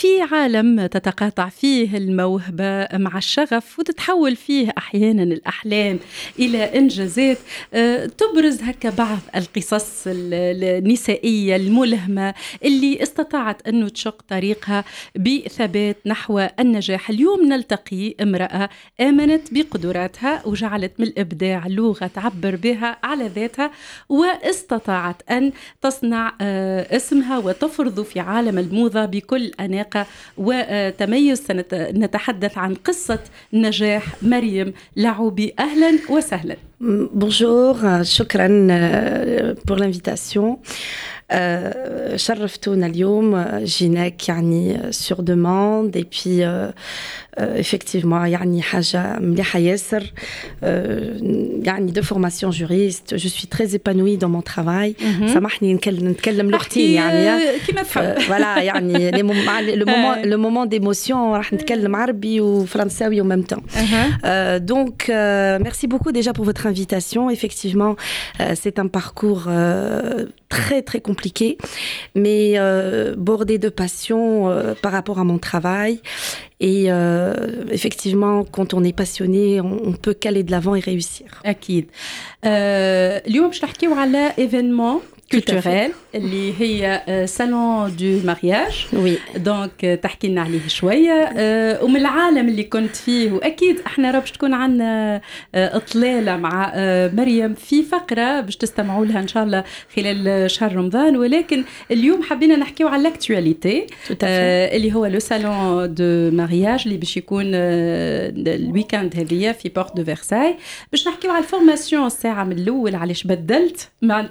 في عالم تتقاطع فيه الموهبة مع الشغف وتتحول فيه أحيانا الأحلام إلى إنجازات. تبرز هكا بعض القصص النسائية الملهمة اللي استطاعت أنه تشق طريقها بثبات نحو النجاح. اليوم نلتقي امرأة آمنت بقدراتها وجعلت من الإبداع لغة تعبر بها على ذاتها، واستطاعت أن تصنع اسمها وتفرض في عالم الموضة بكل أناقة وتميز. نتحدث عن قصة نجاح مريم لعوبي. أهلا وسهلا. Bonjour, شكرا pour l'invitation. شرفتونا اليوم، جيناك يعني sur demande et puis effectivement يعني حاجة مليحة ياسر. يعني de formation juriste, je suis très épanouie dans mon travail. سامحني نتكلم لغتين يعني كما تحب. voilà يعني le moment d'émotion راح نتكلم عربي وفرنساوي en même temps. Donc merci beaucoup déjà pour votre invitation. Effectivement, c'est un parcours très très compliqué, mais bordé de passion par rapport à mon travail. Et effectivement, quand on est passionné, on peut qu'aller de l'avant et réussir. أكيد. اليوم باش نحكيو على événement culturel اللي هي salon du mariage. Oui. دونك تحكي لنا عليه شويه ومن العالم اللي كنت فيه. واكيد احنا باش تكون عندنا اطلاله مع مريم في فقره باش تستمعوا لها ان شاء الله خلال شهر رمضان، ولكن اليوم حبينا نحكيو على الاكtualité اللي هو لو salon de mariage اللي باش يكون الويكاند هذيا في بورت دو فرساي. باش نحكيو على الفورماسيون الساعه من الاول علاش بدلت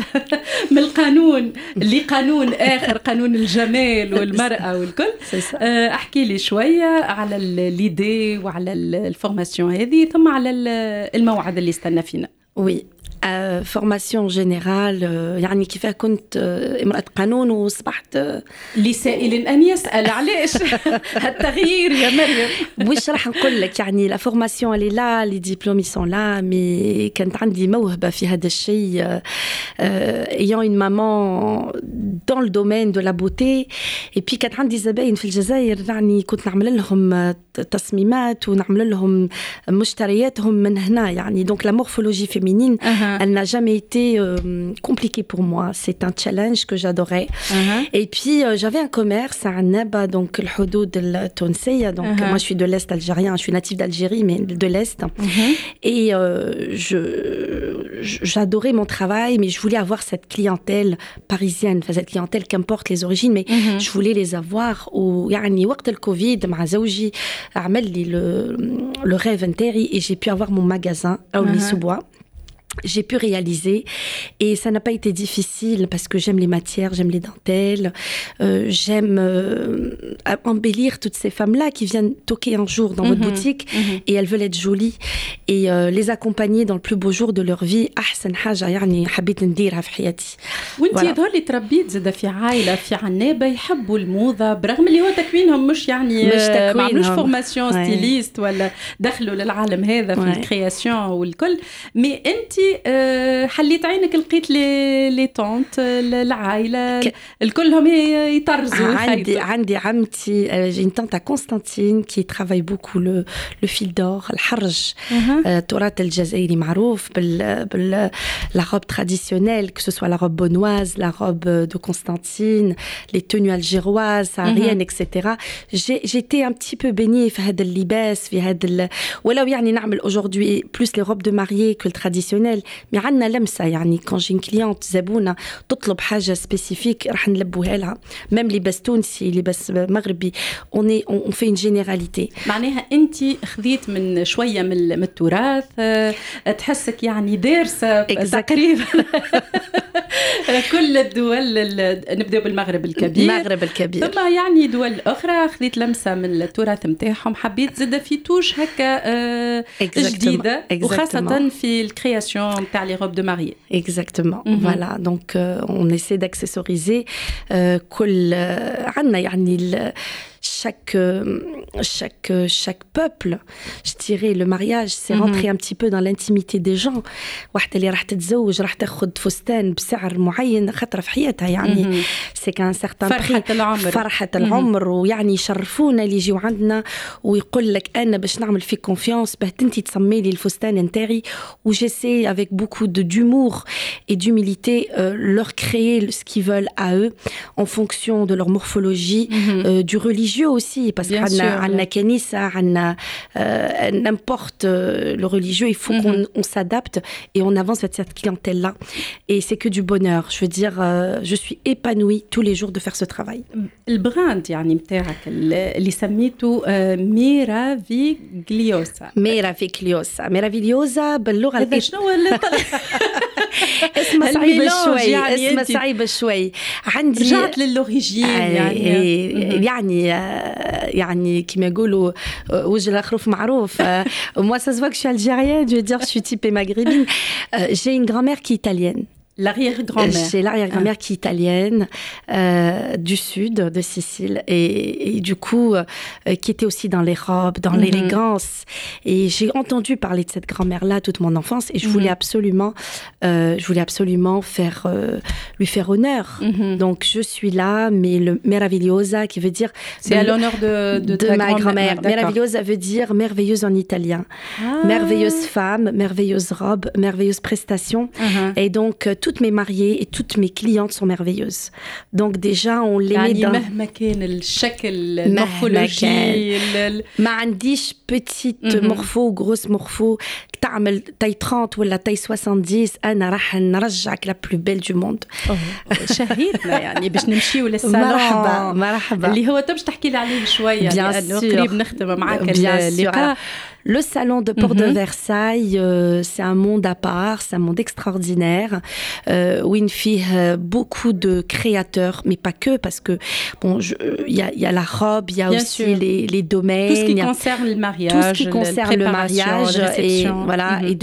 من القانون اللي قانون آخر، قانون الجمال والمرأة والكل. أحكي لي شوية على الليدي وعلى الفورماسيون هذه، ثم على الموعد اللي استنى فينا. Oui. فورماسيون جينيرال يعني كيف كنت امرأة قانون وصبحت لسائل أن يسأل علاش التغيير يا مريم. وش راح نقول لك، يعني لا فورماسيون اللي لا لي ديبلومي سون لا، مي كانت عندي موهبة في هذا الشيء. ayant une maman dans le domaine de la beauté et puis كانت عندي زباين في الجزائر يعني كنت نعمل لهم تصميمات ونعمل لهم مشترياتهم من هنا يعني. donc la morphologie féminine elle n'a jamais été compliquée pour moi. C'est un challenge que j'adorais. Et puis j'avais un commerce à Annaba, donc الحدود التونسية. donc moi je suis de l'Est algérien, je suis native d'Algérie mais de l'Est. Et j'adorais mon travail, mais je voulais avoir cette clientèle parisienne, enfin cette clientèle qu'importe les origines, mais je voulais les avoir. ويعني وقت الكوفيد مع زوجي عمل لي le rêve نتاعي et j'ai pu avoir mon magasin à Aulnay-sous-Bois. J'ai pu réaliser et ça n'a pas été difficile parce que j'aime les matières, j'aime les dentelles, j'aime embellir toutes ces femmes-là qui viennent toquer un jour dans votre boutique et elles veulent être jolies et les accompagner dans le plus beau jour de leur vie. أحسن حاجة يعني حبيت نديرها في حياتي. وانتي يظهر لي تربيت زاد في عائلة في عنابة يحبوا الموضة برغم اللي هو تكوينهم مش يعني ما عملوش فورماسيون ستيليست ولا دخلوا للعالم هذا في الكرياسيون والكل. مي انتي حليت عينك لقيت لي طونت العائلة الكلهم يطرزوا. عندي عمتي j'ai une tante à Constantine qui travaille beaucoup le fil d'or الحرج. التراث الجزائري معروف la robe traditionnelle, que ce soit la robe bonnoise, la robe de Constantine, les tenues algéroises, sahariennes, etc. J'étais un petit peu baignée في هذا اللباس في هذا ولو يعني نعمل aujourd'hui plus les robes de mariée que le traditionnel. مي عندنا لمسة يعني quand j'ai une cliente زبونة تطلب حاجة spécifique راح نلبوها لها. même لباس تونسي لباس مغربي on fait une généralité. معناها أنت خذيت من شوية من التراث تحسك يعني دارسة تقريبا كل الدول. نبدأ بالمغرب الكبير ثم يعني دول أخرى خذيت لمسة من التراث متاعهم، حبيت زادة في توش هكا جديدة وخاصة في الكرياسيون تاع لي روب دو ماريي. Exactement. Voilà. Donc on essaie d'accessoriser كل عندنا يعني chaque chaque peuple, je dirais, le mariage, c'est rentrer un petit peu dans l'intimité des gens. واحدة اللي راح تتزوج راح تاخذ فستان بسعر معين خطرة في حياتها يعني c'est qu'un certain prix فرحة العمر ويعني يشرفونا اللي يجيو عندنا ويقول لك أنا باش نعمل فيك كونفيانس بهتنتي تسمي لي الفستان نتاعي وجيسي avec beaucoup d'humour et d'humilité leur créer ce qu'ils veulent à eux en fonction de leur morphologie, du religieux aussi parce qu'on a Kenissa, n'importe le religieux, il faut qu'on s'adapte et on avance vers cette clientèle-là. Et c'est que du bonheur. Je veux dire, je suis épanouie tous les jours de faire ce travail. Le brand يعني متاعك اللي سميته ميرافيغليوسا. ميرافيغليوسا باللغة هذا شنو اسمه صعيب شوي يعني اسمه صعيب شوي عندي رجعت للأوريجين يعني كما يقولوا وجه الخروف معروف. Moi ça se voit que je suis algérienne, je veux dire je suis typée maghrébine. J'ai une grand-mère qui est italienne. L'arrière-grand-mère. J'ai l'arrière-grand-mère qui est italienne, du sud, de Sicile, et du coup, qui était aussi dans les robes, dans l'élégance. Et j'ai entendu parler de cette grand-mère-là toute mon enfance, et je voulais absolument lui faire honneur. Donc je suis là, mais le meravigliosa, qui veut dire... C'est à l'honneur de ta ma grand-mère. Meravigliosa veut dire merveilleuse en italien. Merveilleuse femme, merveilleuse robe, merveilleuse prestation. Et donc, toutes mes mariées et toutes mes clientes sont merveilleuses. Donc déjà, on les met dans... مهما كان الشكل المورفولوجي ما عنديش petite morpho, grosse morpho, تعمل taille 30 ولا taille 70 أنا راح نرجعك la plus belle du monde. شهيتنا يعني باش نمشيو للصالون. مرحبا. اللي هو باش تحكي لي عليه شوية لأنه قريب نختم معك اللقاء. Le salon de Porte de Versailles, c'est un monde à part, c'est un monde extraordinaire, où il y a beaucoup de créateurs, mais pas que, parce que bon, y a la robe, il y a bien aussi les domaines, tout ce qui concerne le mariage, tout ce qui concerne le mariage, et voilà. Et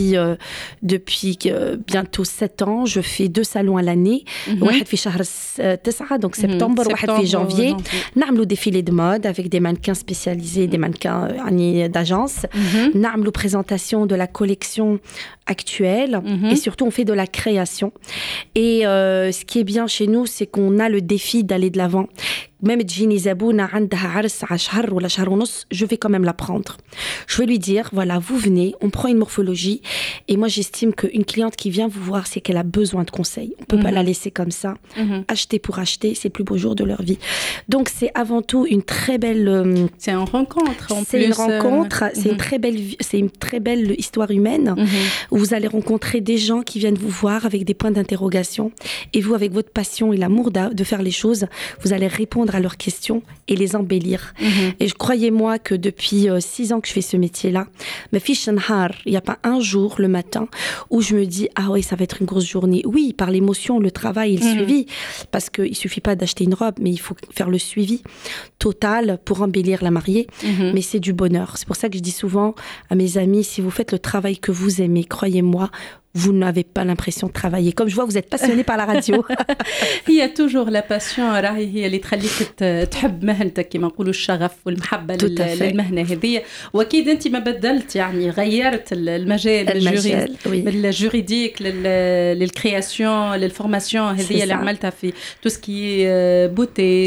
depuis bientôt 7 ans, je fais 2 salons à l'année, واحد في شهر 9 donc septembre, واحد في janvier. نعملوا défilé de mode avec des mannequins spécialisés, des mannequins d'agence. نعملوا présentation de la collection actuelle et surtout on fait de la création. Et ce qui est bien chez nous, c'est qu'on a le défi d'aller de l'avant. Même تجيني زبونة عندها عرس على شهر ولا شهر ونص, je vais quand même la prendre. Je vais lui dire, voilà, vous venez, on prend une morphologie. Et moi, j'estime qu'une cliente qui vient vous voir, c'est qu'elle a besoin de conseils. On ne peut pas la laisser comme ça. Acheter pour acheter, c'est le plus beau jour de leur vie. Donc, c'est avant tout une très belle... c'est une rencontre, en c'est plus. Une rencontre, c'est une très belle histoire humaine où vous allez rencontrer des gens qui viennent vous voir avec des points d'interrogation. Et vous, avec votre passion et l'amour de faire les choses, vous allez répondre à leurs questions et les embellir. Et croyez-moi que depuis 6 ans que je fais ce métier-là, il n'y a pas un jour le matin où je me dis ah oui, ça va être une grosse journée. Oui, par l'émotion, le travail et le suivi, parce qu'il ne suffit pas d'acheter une robe, mais il faut faire le suivi total pour embellir la mariée. Mais c'est du bonheur. C'est pour ça que je dis souvent à mes amis, si vous faites le travail que vous aimez, croyez-moi, vous n'avez pas l'impression de travailler. Comme je vois, vous êtes passionné par la radio. Il y a toujours la passion راهي هي اللي تخليك تحب مهنتك كما نقولوا الشغف والمحبة للمهنة هذه. وأكيد أنت ما بدلت يعني غيرت المجال من الجوريديك للكرياسيون للفورماسيون هذه اللي عملتها في tout ce qui est beauté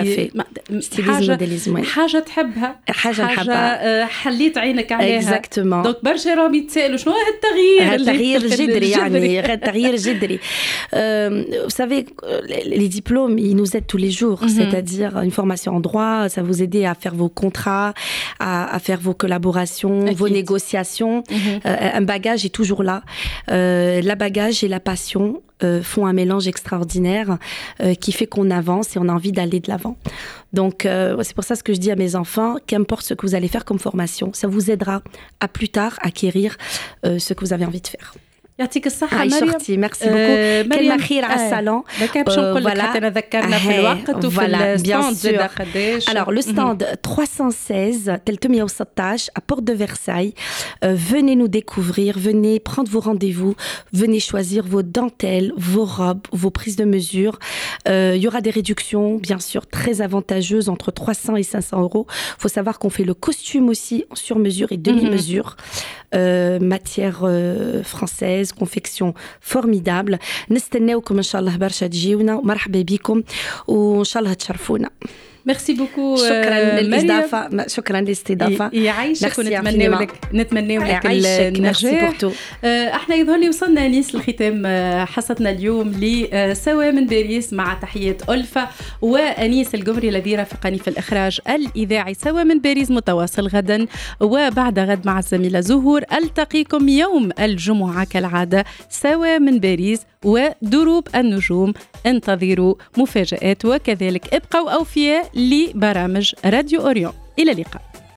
ستيليزم حاجة تحبها حاجة حليت عينك عليها. دونك برشا راهم يتسألوا شنو هالتغيير جذري يعني تغيير جذري. Vous savez, les diplômes, ils nous aident tous les jours. C'est-à-dire une formation en droit, ça vous aider à faire vos contrats, à faire vos collaborations, vos négociations. Un bagage est toujours là. La bagage et la passion font un mélange extraordinaire qui fait qu'on avance et on a envie d'aller de l'avant. Donc, c'est pour ça ce que je dis à mes enfants, qu'importe ce que vous allez faire comme formation, ça vous aidera à plus tard acquérir ce que vous avez envie de faire. يعطيك الصحة مريم. عايشتي ميرسي بوكو. كلمة خير على الصالون. باش نقول لك حتى ذكرنا في الوقت وفي الستاند زاد قداش. Alors le stand 316 316 à Porte de Versailles. Venez nous découvrir, venez prendre vos rendez-vous, venez choisir vos dentelles, vos robes, vos prises de mesure. Il y aura des réductions bien sûr très avantageuses entre 300 et 500 euros. Il faut savoir qu'on fait le costume aussi sur mesure et demi-mesure. Matière française, confection formidable. نستناوكم إن شاء الله برشا تجيونا ومرحبا بكم وإن شاء الله تشرفونا. ميرسي بوكو. شكرا للاستضافه. شكرا للاستضافه. يعيشك ونتمنى لك النجاح. احنا يظهر لي وصلنا نيس الختام حصتنا اليوم لسوا من باريس مع تحيه ألفة وأنيس القمري الذي رافقني في الإخراج الإذاعي. سوا من باريس متواصل غدا وبعد غد مع الزميلة زهور. ألتقيكم يوم الجمعة كالعادة سوا من باريس ودروب النجوم. انتظروا مفاجآت وكذلك ابقوا أوفياء لبرامج راديو أوريون. إلى اللقاء.